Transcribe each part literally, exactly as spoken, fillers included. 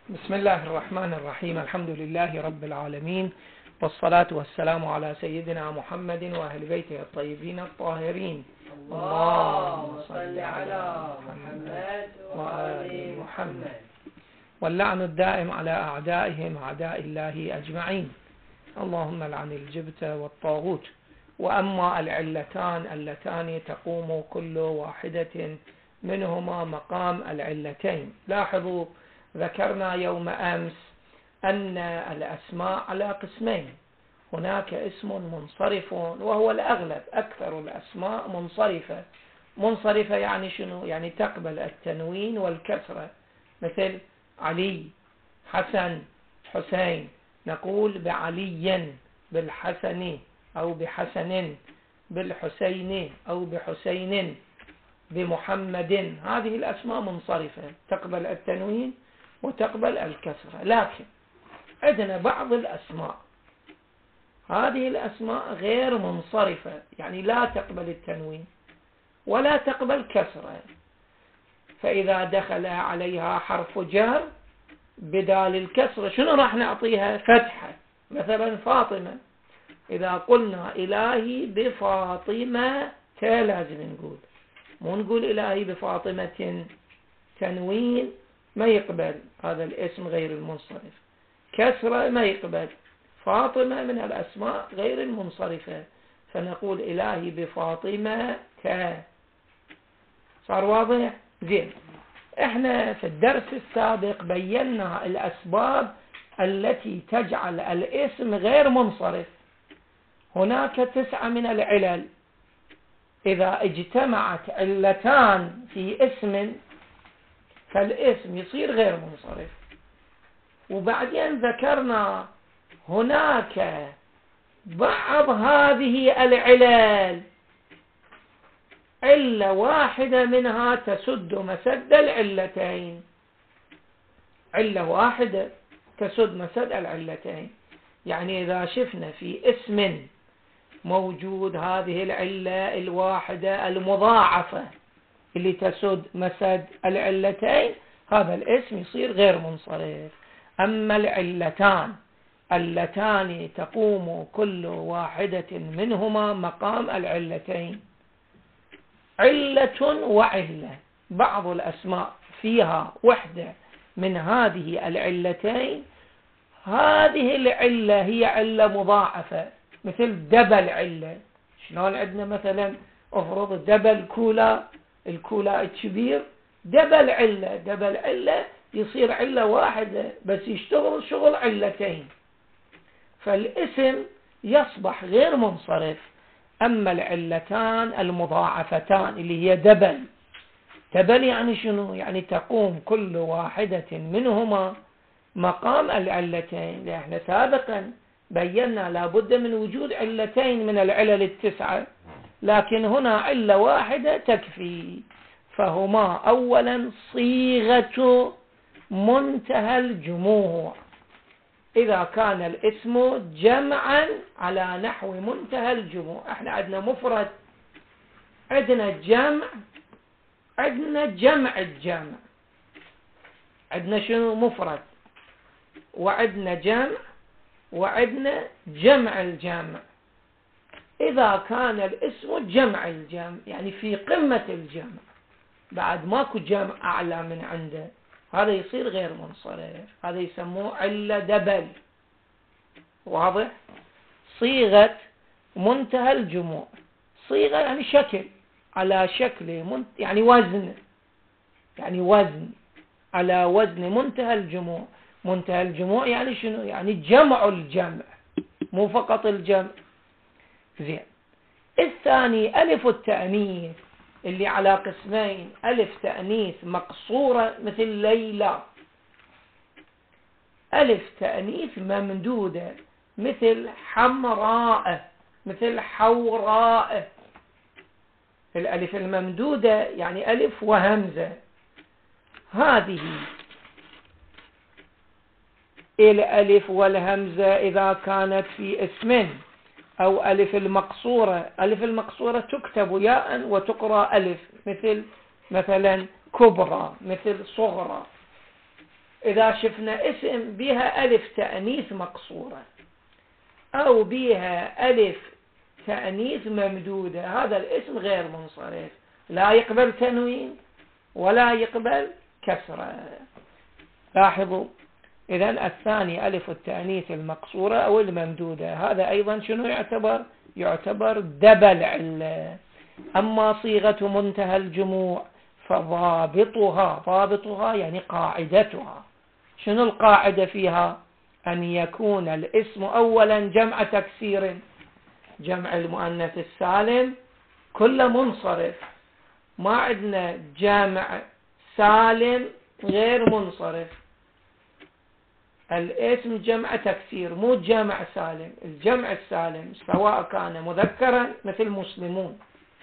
بسم الله الرحمن الرحيم. الحمد لله رب العالمين، والصلاة والسلام على سيدنا محمد وأهل بيته الطيبين الطاهرين. اللهم صل على محمد وآل محمد. واللعن الدائم على أعدائهم أعداء الله أجمعين. اللهم لعن الجبت والطاغوت. وأما العلتان اللتان تقوم كل واحدة منهما مقام العلتين. لاحظوا، ذكرنا يوم أمس أن الأسماء على قسمين. هناك اسم منصرف وهو الأغلب، أكثر الأسماء منصرفة. منصرفة يعني شنو؟ يعني تقبل التنوين والكسرة، مثل علي، حسن، حسين. نقول بعلي، بالحسن أو بحسن، بالحسين أو بحسين، بمحمد. هذه الأسماء منصرفة تقبل التنوين وتقبل الكسرة. لكن عندنا بعض الأسماء، هذه الأسماء غير منصرفة، يعني لا تقبل التنوين ولا تقبل كسرة. فإذا دخل عليها حرف جر بدال الكسرة شنو راح نعطيها؟ فتحة. مثلا فاطمة، إذا قلنا إلهي بفاطمة لازم نقول، مو نقول إلهي بفاطمة تنوين ما يقبل، هذا الاسم غير المنصرف. كسرة ما يقبل. فاطمة من الأسماء غير المنصرفة، فنقول إلهي بفاطمة ك. صار واضح؟ زين. احنا في الدرس السابق بينا الأسباب التي تجعل الاسم غير منصرف. هناك تسعة من العلل، إذا اجتمعت علتان في اسم فالاسم يصير غير منصرف. وبعدين ذكرنا هناك بعض هذه العلل، علة واحدة منها تسد مسد العلتين. علة واحدة تسد مسد العلتين، يعني إذا شفنا في اسم موجود هذه العلة الواحدة المضاعفة اللي تسد مسد العلتين، هذا الاسم يصير غير منصرف. أما العلتان اللتان تقوم كل واحدة منهما مقام العلتين، علة وعلة، بعض الأسماء فيها وحدة من هذه العلتين، هذه العلة هي علة مضاعفة، مثل دبل علة. شلون عندنا مثلا افرض دبل كولا، الكولا الكبير دبل علة، دبل علة يصير علة واحدة بس يشتغل شغل علتين، فالاسم يصبح غير منصرف. أما العلتان المضاعفتان اللي هي دبل، دبل يعني شنو؟ يعني تقوم كل واحدة منهما مقام العلتين. لأن سابقا بينا لابد من وجود علتين من العلل التسعة، لكن هنا علة واحدة تكفي. فهما أولا صيغة منتهى الجموع، إذا كان الاسم جمعا على نحو منتهى الجموع. احنا عندنا مفرد، عندنا جمع، عندنا جمع الجمع. عندنا شنو؟ مفرد، وعندنا جمع، وعندنا جمع الجمع. إذا كان الاسم جمع الجمع يعني في قمة الجمع، بعد ماكو جمع أعلى من عنده، هذا يصير غير منصرف، هذا يسموه علة دبل. واضح؟ صيغة منتهى الجموع، صيغة يعني شكل، على شكل منت... يعني وزن، يعني وزن على وزن منتهى الجموع. منتهى الجموع يعني شنو؟ يعني جمع الجمع، مو فقط الجمع. زين. الثاني ألف التأنيث اللي على قسمين، ألف تأنيث مقصورة مثل ليلى، ألف تأنيث ممدودة مثل حمراء، مثل حوراء. الألف الممدودة يعني ألف وهمزة. هذه الألف والهمزة إذا كانت في اسم، أو ألف المقصورة، ألف المقصورة تكتب ياء وتقرأ ألف، مثل مثلا كبرى، مثل صغرى. إذا شفنا اسم بها ألف تأنيث مقصورة أو بها ألف تأنيث ممدودة، هذا الاسم غير منصرف، لا يقبل تنوين ولا يقبل كسرة. لاحظوا إذن الثاني ألف التأنيث المقصورة أو الممدودة، هذا أيضا شنو يعتبر؟ يعتبر دبل علة. أما صيغة منتهى الجموع فضابطها، ضابطها يعني قاعدتها. شنو القاعدة فيها؟ أن يكون الاسم أولا جمع تكسير، جمع المؤنث السالم كل منصرف، ما عندنا جمع سالم غير منصرف. الاسم جمع تكسير مو جمع سالم. الجمع السالم سواء كان مذكرا مثل مسلمون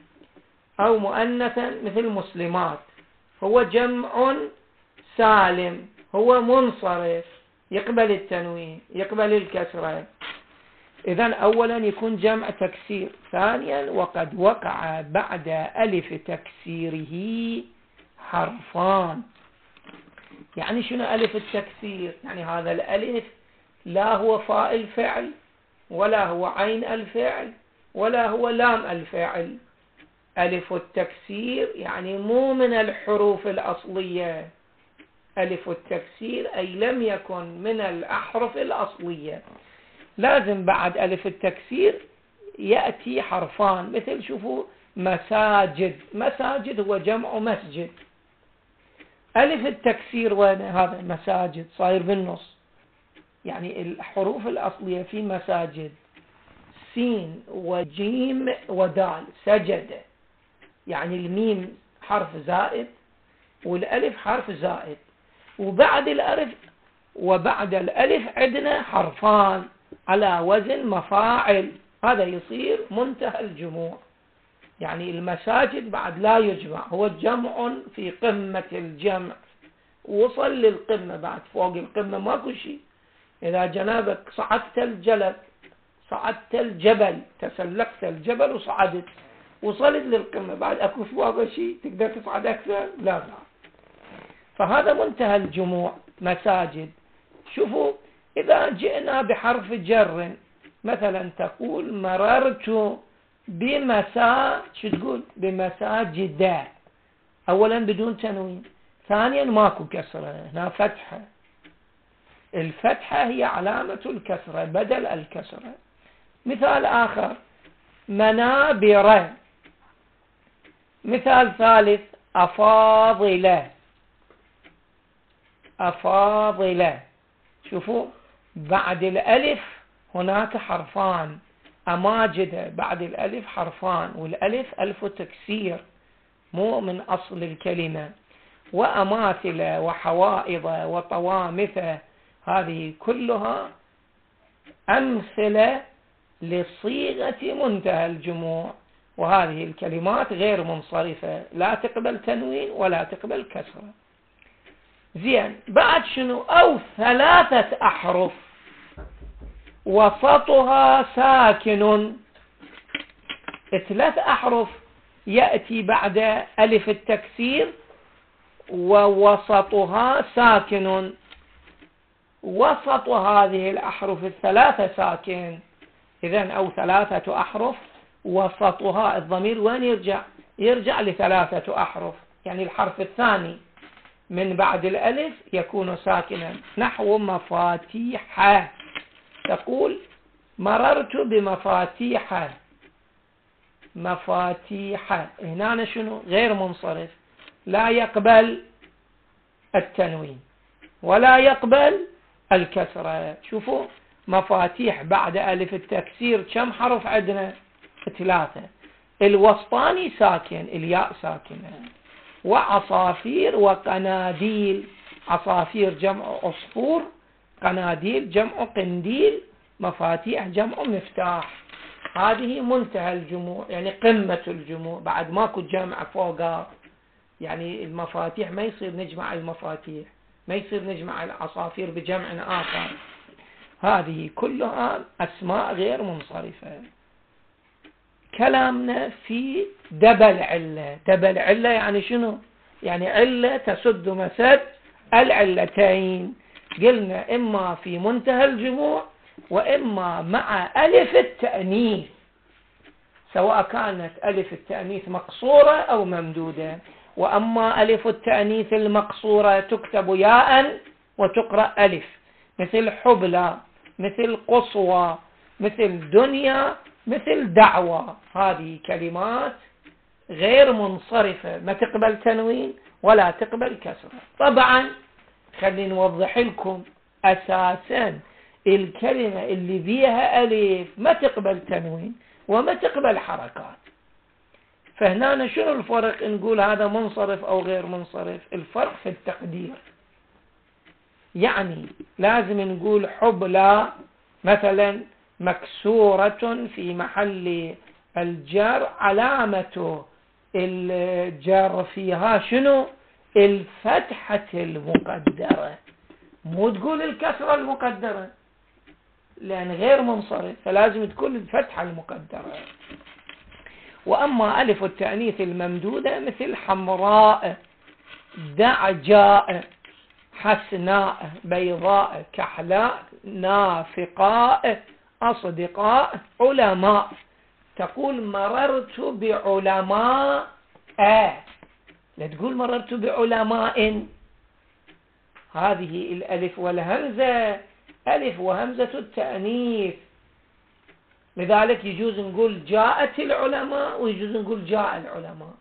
أو مؤنثا مثل مسلمات هو جمع سالم، هو منصرف، يقبل التنوين يقبل الكسرة. إذن أولا يكون جمع تكسير. ثانيا وقد وقع بعد ألف تكسيره حرفان. يعني شنو ألف التكسير؟ يعني هذا الألف لا هو فاء الفعل ولا هو عين الفعل ولا هو لام الفعل. ألف التكسير يعني مو من الحروف الأصلية. ألف التكسير أي لم يكن من الأحرف الأصلية. لازم بعد ألف التكسير يأتي حرفان، مثل شوفوا مساجد، مساجد هو جمع مسجد. ألف التكسير وين؟ هذا مساجد صاير بالنص. يعني الحروف الأصلية في مساجد سين وجيم ودال، سجد يعني الميم حرف زائد والألف حرف زائد، وبعد الألف وبعد الألف عندنا حرفان على وزن مفاعل، هذا يصير منتهى الجموع. يعني المساجد بعد لا يجمع، هو جمع في قمة الجمع، وصل للقمة، بعد فوق القمة ماكو شيء. إذا جنابك صعدت الجلب صعدت الجبل، تسلقت الجبل وصعدت، وصلت للقمة، بعد أكو فوق شيء تقدر تصعد أكثر؟ لا لا. فهذا منتهى الجموع مساجد. شوفوا إذا جئنا بحرف جر مثلا تقول مررت بمسا، شو تقول؟ بمساجد، أولا بدون تنوين، ثانيا ماكو كسرة، هنا فتحة. الفتحة هي علامة الكسرة بدل الكسرة. مثال آخر منابر. مثال ثالث أفاضلة، أفاضلة. شوفوا بعد الألف هناك حرفان، أماجد بعد الألف حرفان، والألف ألف تكسير مو من أصل الكلمة. وأماثلة وحوائض وطوامثة، هذه كلها أمثلة لصيغة منتهى الجموع، وهذه الكلمات غير منصرفة، لا تقبل تنوين ولا تقبل كسرة. زين، بعد شنو؟ أو ثلاثة أحرف وسطها ساكن. ثلاث أحرف يأتي بعد ألف التكسير ووسطها ساكن. وسط هذه الأحرف الثلاثة ساكن. إذن أو ثلاثة أحرف وسطها، الضمير وين يرجع؟ يرجع لثلاثة أحرف، يعني الحرف الثاني من بعد الألف يكون ساكنا. نحو مفاتيح، تقول مررت بمفاتيح، مفاتيح. هنا شنو؟ غير منصرف، لا يقبل التنوين ولا يقبل الكسرة. شوفوا مفاتيح بعد ألف التكسير كم حرف عندنا؟ ثلاثة. الوسطاني ساكن، الياء ساكنة. وعصافير وقناديل، عصافير جمع عصفور، قناديل جمع قنديل، مفاتيح جمع مفتاح. هذه منتهى الجموع، يعني قمة الجموع، بعد ماكو جمع فوقها. يعني المفاتيح ما يصير نجمع المفاتيح، ما يصير نجمع العصافير بجمع آخر. هذه كلها أسماء غير منصرفة. كلامنا في دبل علة. دبل علة يعني شنو؟ يعني علة تسد مسد العلتين قلنا إما في منتهى الجموع وإما مع ألف التأنيث، سواء كانت ألف التأنيث مقصورة أو ممدودة. وأما ألف التأنيث المقصورة تكتب ياء وتقرأ ألف، مثل حبلى، مثل قصوى، مثل دنيا، مثل دعوة. هذه كلمات غير منصرفة، ما تقبل تنوين ولا تقبل كسرة. طبعا خلينا نوضح لكم أساسا الكلمة اللي فيها ألف ما تقبل تنوين وما تقبل حركات. فهنا شنو الفرق؟ نقول هذا منصرف أو غير منصرف. الفرق في التقدير. يعني لازم نقول حبلى مثلا مكسورة في محل الجر، علامة الجر فيها شنو؟ الفتحة المقدرة، مو تقول الكسرة المقدرة لأن غير منصرف، فلازم تكون الفتحة المقدرة. وأما ألف التأنيث الممدودة مثل حمراء، دعجاء، حسناء، بيضاء، كحلاء، نافقاء، أصدقاء، علماء. تقول مررت بعلماء، لا تقول مررت بعلماء. هذه الألف والهمزة ألف وهمزة التأنيث، لذلك يجوز نقول جاءت العلماء ويجوز نقول جاء العلماء.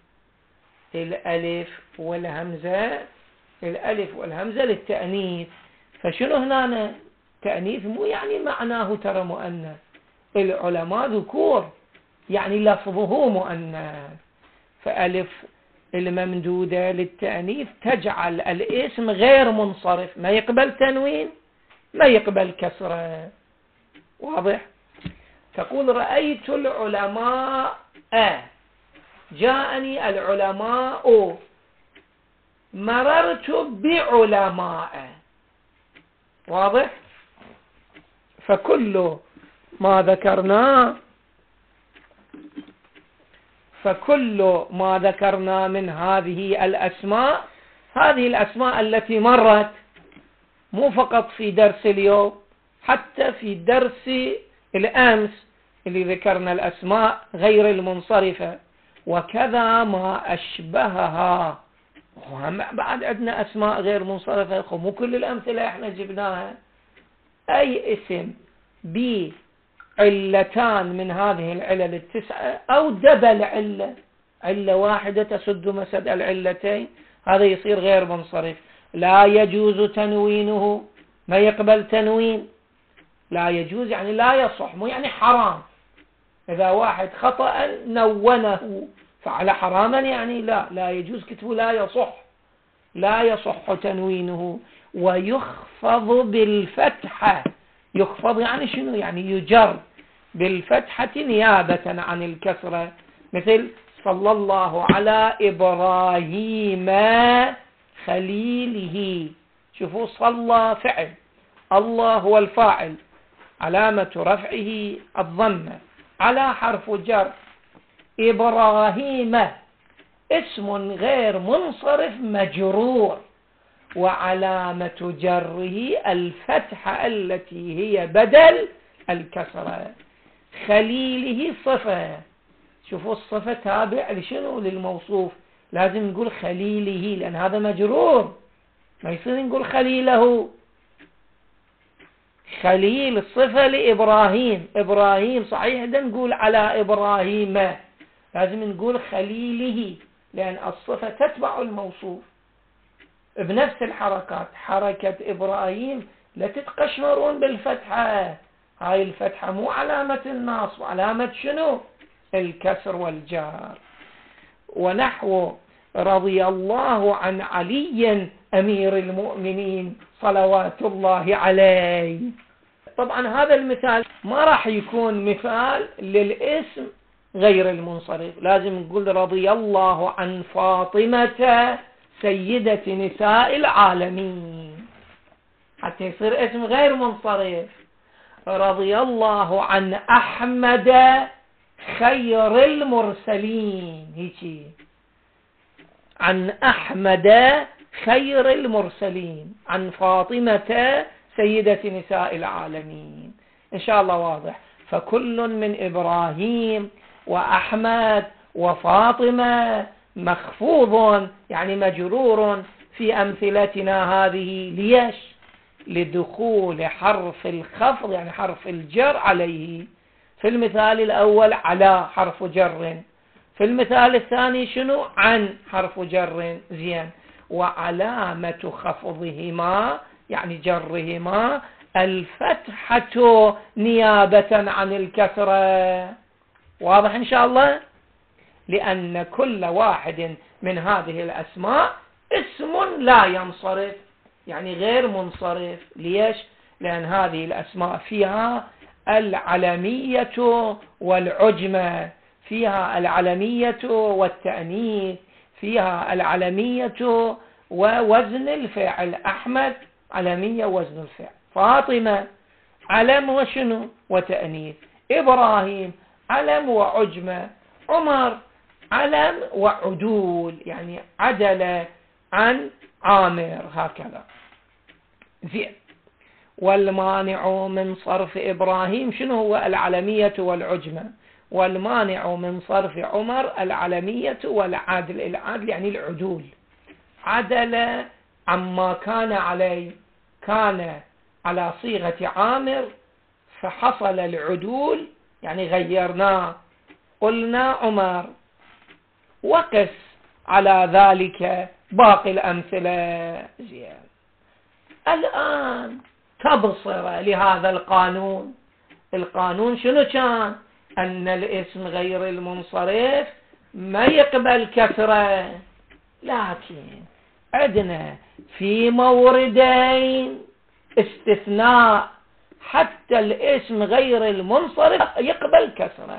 الألف والهمزة الألف والهمزة للتأنيث. فشنو هنا تأنيث؟ مو يعني معناه ترى مؤنث، العلماء ذكور يعني لفظه مؤنث. فألف الممدودة للتأنيث تجعل الاسم غير منصرف، ما يقبل تنوين ما يقبل كسرة. واضح؟ تقول رأيت العلماء، جاءني العلماء، مررت بعلماء. واضح؟ فكل ما ذكرناه فكل ما ذكرنا من هذه الأسماء، هذه الأسماء التي مرت مو فقط في درس اليوم، حتى في درس الأمس اللي ذكرنا الأسماء غير المنصرفة، وكذا ما أشبهها. بعد عندنا أسماء غير منصرفة، مو كل الأمثلة احنا جبناها. أي اسم بعلتان من هذه العلل التسعة أو دبل علة، علة واحدة تسد مسد العلتين، هذا يصير غير منصرف. لا يجوز تنوينه، ما يقبل تنوين. لا يجوز يعني لا يصح، مو يعني حرام. إذا واحد خطأ نونه فعل حراما يعني لا لا يجوز كتبه، لا يصح لا يصح تنوينه. ويخفض بالفتحة. يخفض يعني شنو؟ يعني يجر بالفتحة نيابة عن الكسرة، مثل صلى الله على إبراهيم خليله. شوفوا، صلى فعل، الله هو الفاعل، علامة رفعه الضمة، على حرف جر، إبراهيم اسم غير منصرف مجرور، وعلامة جره الفتحة التي هي بدل الكسرة. خليله صفة. شوفوا الصفة تابع لشنو؟ للموصوف. لازم نقول خليله لأن هذا مجرور، ما يصير نقول خليله. خليل الصفة لإبراهيم، إبراهيم صحيح ده نقول على إبراهيم، لازم نقول خليله لأن الصفة تتبع الموصوف بنفس الحركات. حركة إبراهيم لا تتقشمرون بالفتحة، هاي الفتحة مو علامة النصب، علامة شنو؟ الكسر والجار. ونحو رضي الله عن علي أمير المؤمنين صلوات الله عليه. طبعا هذا المثال ما راح يكون مثال للاسم غير المنصرف، لازم نقول رضي الله عن فاطمة سيدة نساء العالمين حتى يصير اسم غير منصرف. رضي الله عن أحمد خير المرسلين، هيك عن أحمد خير المرسلين، عن فاطمة سيدة نساء العالمين. إن شاء الله واضح. فكل من إبراهيم وأحمد وفاطمة مخفوض يعني مجرور في أمثلتنا هذه. ليش؟ لدخول حرف الخفض يعني حرف الجر عليه. في المثال الأول على حرف جر، في المثال الثاني شنو؟ عن حرف جر. زين. وعلامة خفضهما يعني جرهما الفتحة نيابة عن الكسرة. واضح إن شاء الله؟ لأن كل واحد من هذه الأسماء اسم لا ينصرف يعني غير منصرف. ليش؟ لأن هذه الأسماء فيها العلمية والعجمة، فيها العلمية والتأنيث، فيها العلمية ووزن الفعل. أحمد علمية وزن الفعل، فاطمة علم وشنو وتأنيث، إبراهيم علم وعجمة، عمر علم وعدول يعني عدل عن عامر. هكذا. زين. والمانع من صرف إبراهيم شنو هو؟ العلمية والعجمة. والمانع من صرف عمر العلمية والعدل. العدل يعني العدول، عدل عما كان عليه، كان على صيغة عامر فحصل العدول يعني غيرناه قلنا عمر. وقس على ذلك باقي الأمثلة. زين. الآن تبصر لهذا القانون. القانون شنو كان؟ أن الاسم غير المنصرف ما يقبل كسرة، لكن عندنا في موردين استثناء حتى الاسم غير المنصرف يقبل كسرة،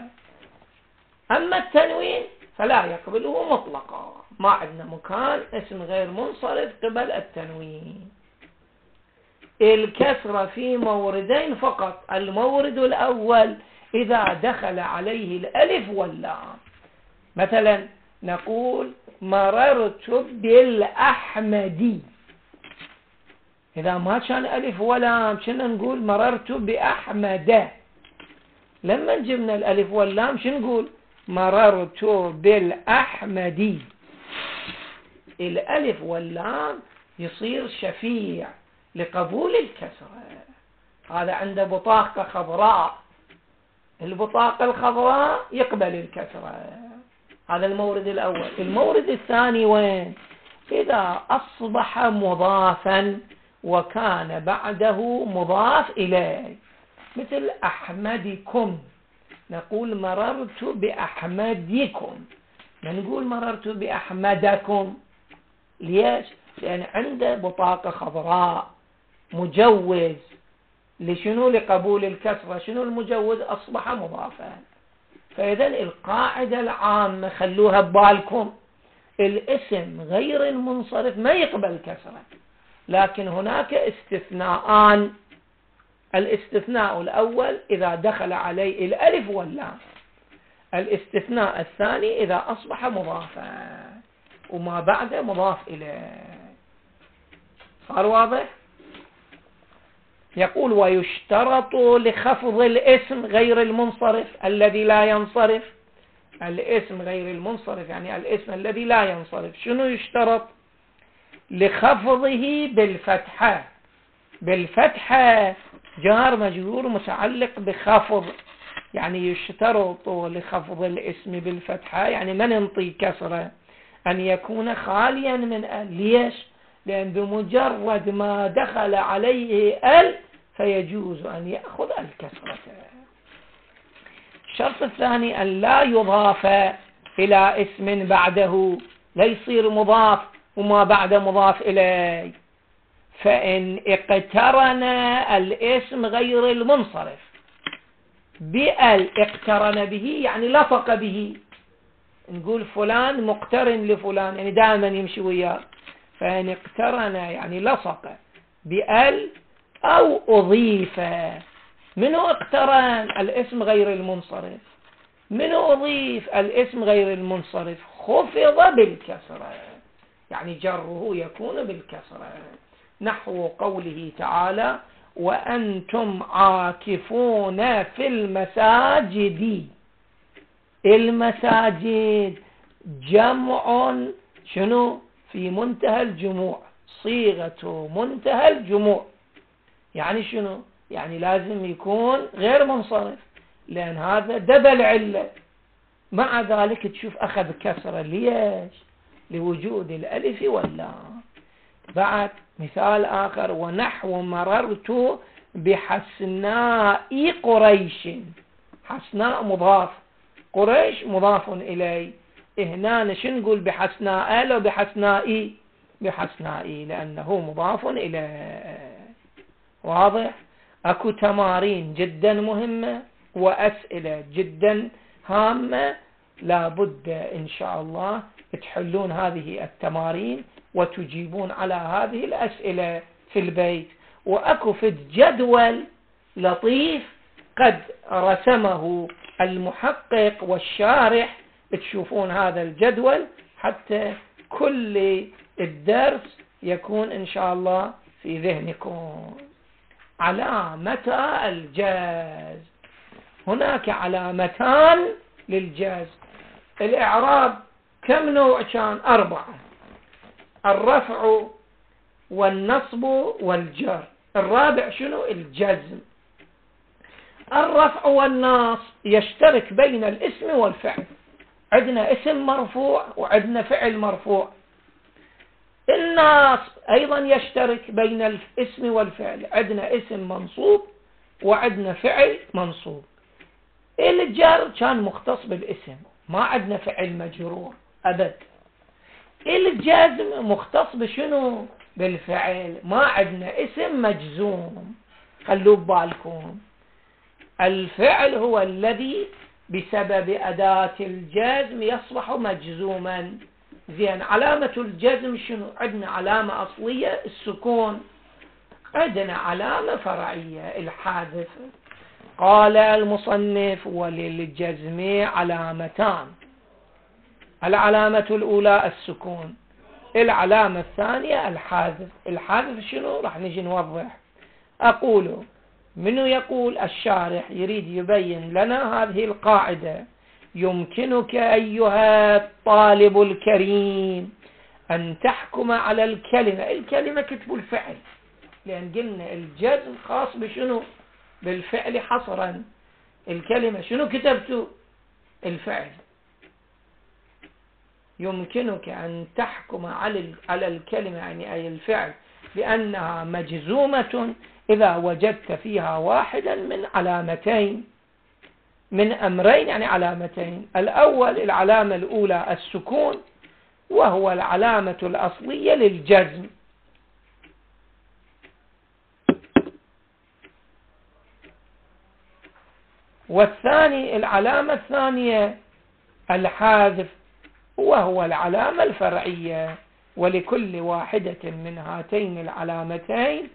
أما التنوين فلا يقبله مطلقا. ما عندنا مكان اسم غير منصرف قبل التنوين. الكسرة في موردين فقط. المورد الأول إذا دخل عليه الألف واللام. مثلا نقول مررت بالأحمدي، إذا ما كان ألف ولام شنو نقول؟ مررت بأحمد. لما جبنا الألف واللام شنو نقول؟ مررت بالأحمدي. الألف واللام يصير شفيع لقبول الكسرة. هذا عنده بطاقة خضراء، البطاقة الخضراء يقبل الكسرة. هذا المورد الأول. المورد الثاني وين؟ إذا أصبح مضافا وكان بعده مضاف إليه، مثل أحمدكم نقول مررت بأحمدكم، ما نقول مررت بأحمدكم. ليش؟ لأن عنده بطاقة خضراء مجوز لشنو؟ لقبول الكسرة. شنو المجوز؟ أصبح مضافا. فإذا القاعدة العامة خلوها ببالكم، الاسم غير المنصرف ما يقبل كسرة، لكن هناك استثناءان. الاستثناء الأول إذا دخل عليه الألف واللام، الاستثناء الثاني إذا أصبح مضافا وما بعده مضاف إليه. صار واضح؟ يقول ويشترط لخفض الاسم غير المنصرف الذي لا ينصرف. الاسم غير المنصرف يعني الاسم الذي لا ينصرف شنو يشترط؟ لخفضه بالفتحة. بالفتحة جار مجرور متعلق بخفض، يعني يشترط لخفض الاسم بالفتحة يعني ما ننطي كسرة أن يكون خاليا من ال. ليش؟ لأن بمجرد ما دخل عليه ال فيجوز أن يأخذ الكسرة. الشرط الثاني أن لا يضاف إلى اسم بعده، لا يصير مضاف وما بعد مضاف إليه. فإن اقترن الاسم غير المنصرف بأل، اقترن به يعني لصق به، نقول فلان مقترن لفلان يعني دائما يمشي وياه. فإن اقترن يعني لصق بأل أو أضيف. منو اقترن؟ الاسم غير المنصرف. منو أضيف؟ الاسم غير المنصرف. خفض بالكسرة. يعني جره يكون بالكسرة، نحو قوله تعالى وأنتم عاكفون في المساجد. المساجد جمع شنو؟ في منتهى الجموع، صيغة منتهى الجموع، يعني شنو؟ يعني لازم يكون غير منصرف، لأن هذا دبل علة. مع ذلك تشوف أخذ كسرة، ليش؟ لوجود الألف واللام. بعد مثال آخر ونحو مررت بحسناء قريش. حسناء مضاف، قريش مضاف إليه. هنا شنو نقول بحسناء لو بحسنائي؟ بحسنائي لأنه مضاف إليه. واضح؟ أكو تمارين جدا مهمة وأسئلة جدا هامة، لابد إن شاء الله تحلون هذه التمارين وتجيبون على هذه الأسئلة في البيت. وأكو في جدول لطيف قد رسمه المحقق والشارح، تشوفون هذا الجدول حتى كل الدرس يكون إن شاء الله في ذهنكم. علامة الجاز، هناك علامتان للجاز. الإعراب كم نوع كان؟ أربعة: الرفع والنصب والجر. الرابع شنو؟ الجزم. الرفع والنصب يشترك بين الاسم والفعل، عندنا اسم مرفوع وعندنا فعل مرفوع. النصب أيضا يشترك بين الاسم والفعل، عندنا اسم منصوب وعندنا فعل منصوب. الجر كان مختص بالاسم، ما عندنا فعل مجرور أبد. الجزم مختص بشنو؟ بالفعل، ما عندنا اسم مجزوم. خلوا ببالكم الفعل هو الذي بسبب أداة الجزم يصبح مجزوما. زين، علامة الجزم شنو؟ عندنا علامة أصلية السكون، عندنا علامة فرعية الحذف. قال المصنف وللجزم علامتان: العلامة الأولى السكون، العلامة الثانية الحذف. الحذف شنو؟ راح نجي نوضح. أقول منو يقول؟ الشارح يريد يبين لنا هذه القاعدة: يمكنك أيها الطالب الكريم أن تحكم على الكلمة. الكلمة كتبوا الفعل، لأن قلنا الجزم خاص بشنو؟ بالفعل حصرا. الكلمة شنو كتبتوا؟ الفعل. يمكنك أن تحكم على الكلمة يعني أي الفعل لأنها مجزومة إذا وجدت فيها واحدا من علامتين، من أمرين يعني علامتين. الأول العلامة الأولى السكون، وهو العلامة الأصلية للجزم. والثاني العلامة الثانية الحذف، وهو العلامة الفرعية. ولكل واحدة من هاتين العلامتين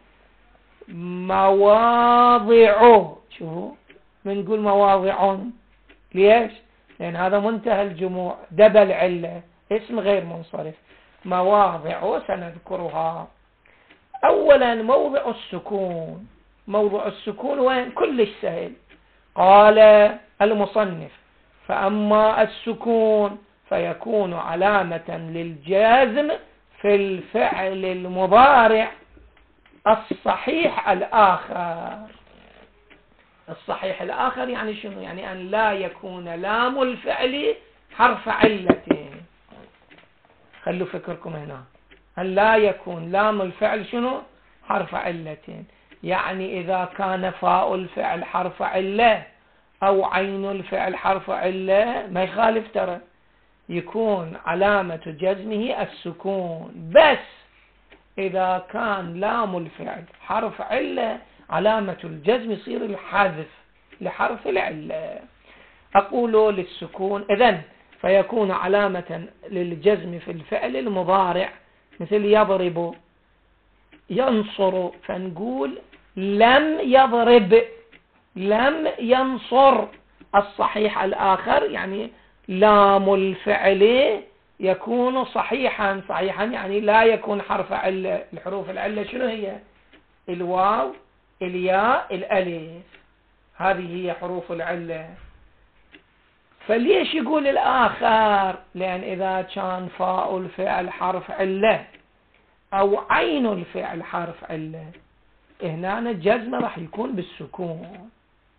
مواضع. شوفوا بنقول مواضع، ليش؟ لأن هذا منتهى الجموع، دبل علة، اسم غير منصرف. مواضع سنذكرها. أولا موضع السكون. موضع السكون وين؟ كلش سهل. قال المصنف فأما السكون فيكون علامة للجازم في الفعل المضارع الصحيح الآخر. الصحيح الآخر يعني شنو؟ يعني أن لا يكون لام الفعل حرف علة. خلوا فكركم هنا، أن لا يكون لام الفعل شنو؟ حرف علة. يعني إذا كان فاء الفعل حرف علة أو عين الفعل حرف علة ما يخالف، ترى يكون علامة جزمه السكون. بس إذا كان لام الفعل حرف علة علامة الجزم يصير الحذف لحرف العلة. أقول للسكون إذن فيكون علامة للجزم في الفعل المضارع مثل يضرب، ينصر، فنقول لم يضرب، لم ينصر. الصحيح الآخر يعني لام الفعل يكون صحيحا. صحيحا يعني لا يكون حرف علة. الحروف العلة شنو هي؟ الواو، الياء، الألف، هذه هي حروف العلة. فليش يقول الآخر؟ لأن إذا كان فاء الفعل حرف علة أو عين الفعل حرف علة، هنا الجزم راح يكون بالسكون.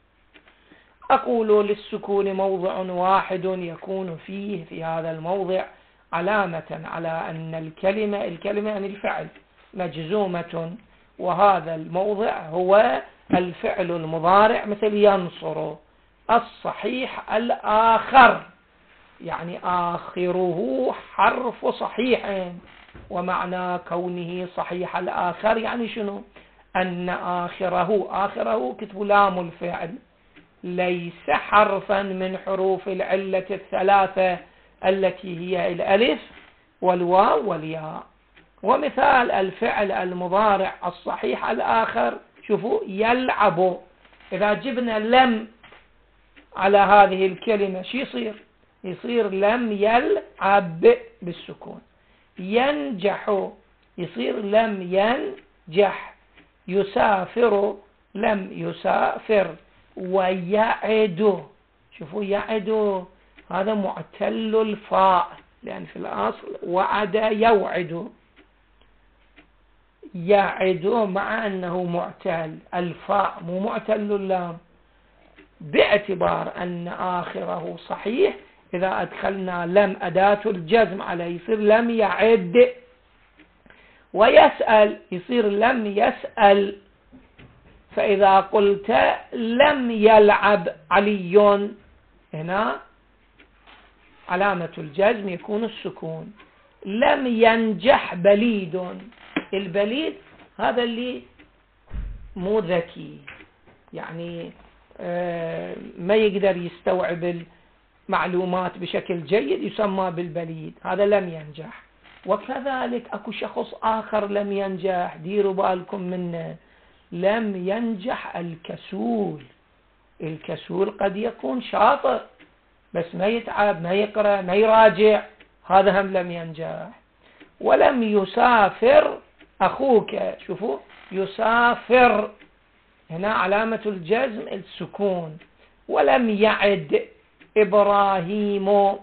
أقول للسكون موضع واحد يكون فيه في هذا الموضع علامة على أن الكلمة الكلمة يعني الفعل مجزومة، وهذا الموضع هو الفعل المضارع مثل ينصر. الصحيح الآخر يعني آخره حرف صحيح، ومعنى كونه صحيح الآخر يعني شنو؟ أن آخره آخره كتب لام الفعل ليس حرفا من حروف العلة الثلاثة التي هي الألف والواو والياء. ومثال الفعل المضارع الصحيح الآخر شوفوا يلعب، إذا جبنا لم على هذه الكلمة شو يصير؟ يصير لم يلعب بالسكون. ينجح يصير لم ينجح. يسافر لم يسافر. ويعد، شوفوا يعد هذا معتل الفاء، لأن في الأصل وعد يوعد. يعد مع أنه معتل الفاء مو معتل اللام، باعتبار أن آخره صحيح إذا أدخلنا لم أداة الجزم عليه يصير لم يعد. ويسأل يصير لم يسأل. فإذا قلت لم يلعب علي، هنا علامة الجزم يكون السكون. لم ينجح بليد. البليد هذا اللي مو ذكي، يعني ما يقدر يستوعب المعلومات بشكل جيد، يسمى بالبليد، هذا لم ينجح. وكذلك أكو شخص آخر لم ينجح، ديروا بالكم منه، لم ينجح الكسول. الكسول قد يكون شاطر بس ما يتعب، ما يقرأ، ما يراجع، هذا هم لم ينجح. ولم يسافر أخوك، شوفوا يسافر، هنا علامة الجزم السكون. ولم يعد إبراهيم.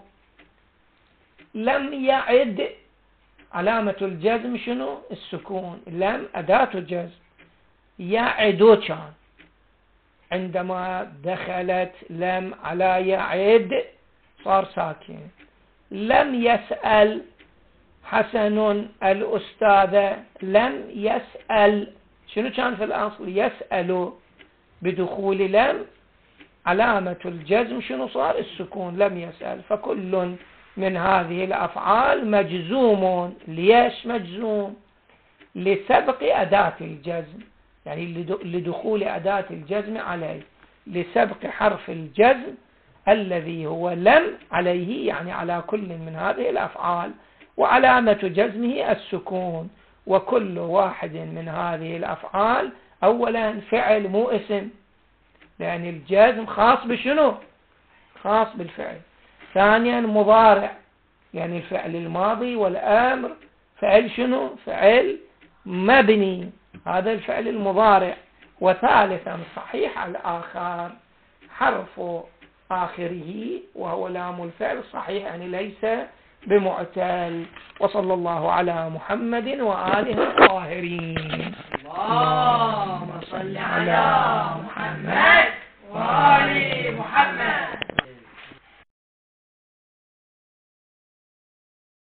لم يعد علامة الجزم شنو؟ السكون. لم أداة الجزم. يعد كان عندما دخلت لم على يعد صار ساكن. لم يسأل حسن الأستاذ. لم يسأل شنو كان في الأصل؟ يسأل. بدخول لم علامة الجزم شنو صار؟ السكون. لم يسأل. فكل من هذه الأفعال مجزوم. ليش مجزوم؟ لسبق أداة الجزم، يعني لدخول أداة الجزم عليه، لسبق حرف الجزم الذي هو لم عليه، يعني على كل من هذه الأفعال، وعلامة جزمه السكون. وكل واحد من هذه الأفعال أولا فعل مو اسم، لأن الجزم خاص بشنو؟ خاص بالفعل. ثانيا مضارع، يعني الفعل الماضي والأمر فعل شنو؟ فعل مبني، هذا الفعل المضارع. وثالثا صحيح الآخر حرف آخره وهو لام الفعل صحيح، يعني ليس بمعتل. وصلى الله على محمد وآله الطاهرين. اللهم صل على